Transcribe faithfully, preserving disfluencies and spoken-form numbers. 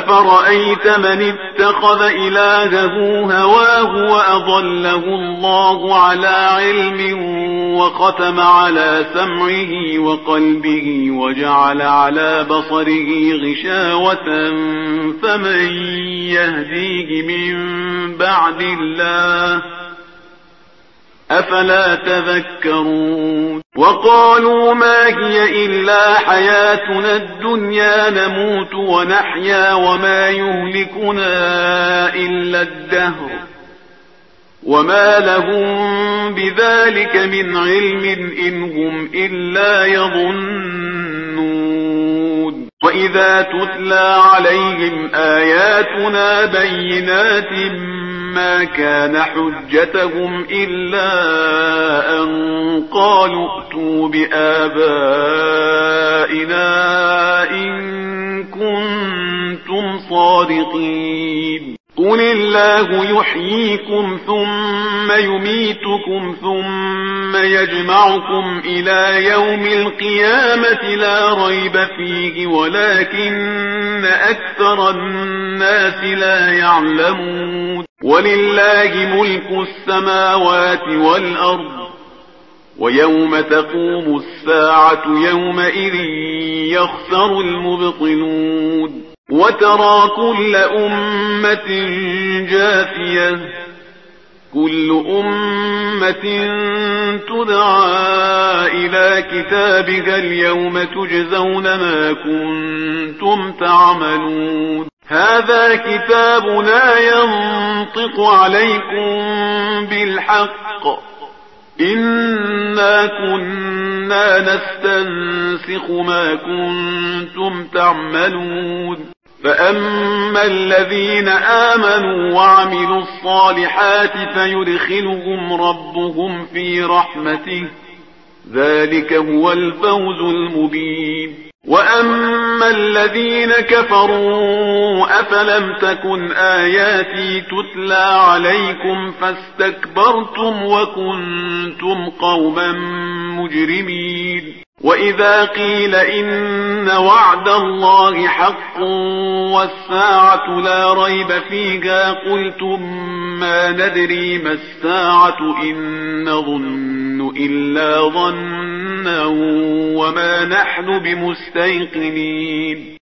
أفرأيت من اتخذ إلهه هواه وأضله الله على علم وختم على سمعه وقلبه وجعل على بصره غشاوة فمن يهديه من بعد الله أفلا تذكرون وقالوا ما هي إلا حياتنا الدنيا نموت ونحيا وما يهلكنا إلا الدهر وما لهم بذلك من علم إن هم إلا يظنون وإذا تتلى عليهم آياتنا بينات ما كان حجتهم إلا أن قالوا ائتوا بآبائنا إن كنتم صادقين قل الله يحييكم ثم يميتكم ثم يجمعكم إلى يوم القيامة لا ريب فيه ولكن أكثر الناس لا يعلمون ولله ملك السماوات والأرض ويوم تقوم الساعة يومئذ يخسر المبطلون وترى كل أمة جاثية كل أمة تدعى إلى كتابها اليوم تجزون ما كنتم تعملون هذا كتابنا ينطق عليكم بالحق إنا كنا نستنسخ ما كنتم تعملون فأما الذين آمنوا وعملوا الصالحات فيدخلهم ربهم في رحمته ذلك هو الفوز المبين وأما الذين كفروا أفلم تكن آياتي تتلى عليكم فاستكبرتم وكنتم قوما مجرمين وإذا قيل إن وعد الله حق والساعة لا ريب فيها قلتم ما ندري ما الساعة إن نظن إلا ظنا وما نحن بمستيقنين